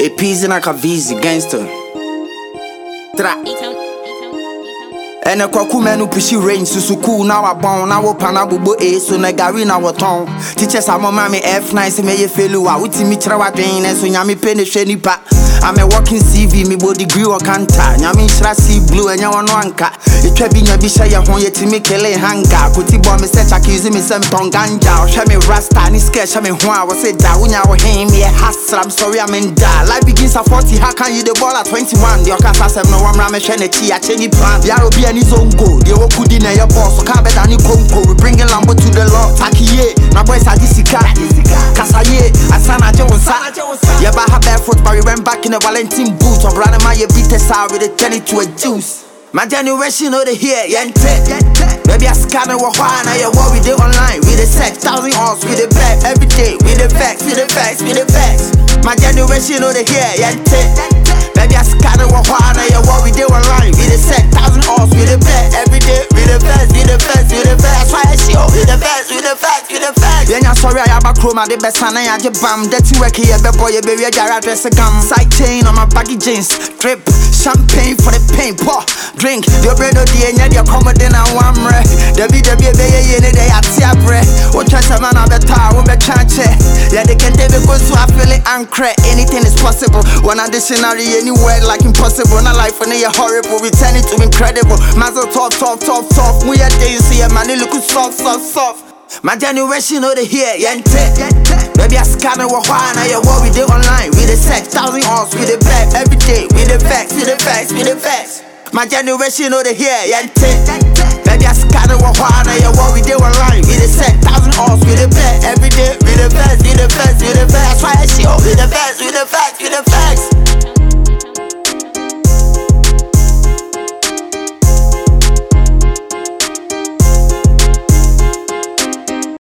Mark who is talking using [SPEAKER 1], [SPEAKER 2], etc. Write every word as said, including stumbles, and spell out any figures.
[SPEAKER 1] A piece like a visa gangster. Tra. And a kwakuma pushi range susuku now a bone now panabubo a so negari now a tongue. Teachers are mommy F nine se me ye felu a uti mi trawa drain and so nyami penny sheni pa. I'm a walking C V, me body degree or canta. Nyami shra see blue and yawan wanka. It trebi nyabisha ya hon yeti me kele hanga. Kuti bo me set accuse me some tonganja. Show me rasta ni sketch show me hwa was it da unya wa him me hustle. I'm sorry I'm in da. Life begins at forty, how can you the ball at twenty-one? The okasa sem no one rame shene chi a cheni plan. Yaro be any zone go. The oku di na your boss so can't bet any konko. We bringing Lambo to the law. Takiye, na boys a disika. Kasaye, asana jonsa. Yeah, but have barefoot but we went back in the Valentine boots. Or brother my beat sour with a turn it to a juice. My generation know the here, yente. Maybe I scanner what why now you what we do online. We the sex, thousand horse, we the back every day. We the facts, we the facts, we the facts. My generation know the here, yente. Maybe I scanner what why now you what we do online. We the sex, thousand horse, we the back every day. We the facts, we the facts, we the facts. Why I show we the facts, we the facts, we the facts. Yeah, I'm sorry I have a chroma, the best and I have your bam. Dirty work here, boy, you baby, I got dress a gum. Side chain on my baggy jeans, drip, champagne for the paint, pour. Drink, your bread or the end, you're coming in and one red. The B W B A in the day at Tiabre. Or trust a man of the tower, we'll be chanche. Yeah, they can take because so I feel it anchor. Anything is possible. One additionary, anywhere like impossible. Not life when you're horrible, we turn it to incredible. Mazel talk, talk, talk, talk. We are days here, man, it look soft, soft, soft. My generation know the here, yente. Maybe I scanner what why now you what we do online. We the sex, thousand horse, we the back every day. We the facts, we the facts, we the facts. My generation know the here, yente. Maybe I scanner what why now you what we do online. We the sex, thousand horse, we the back every day. We the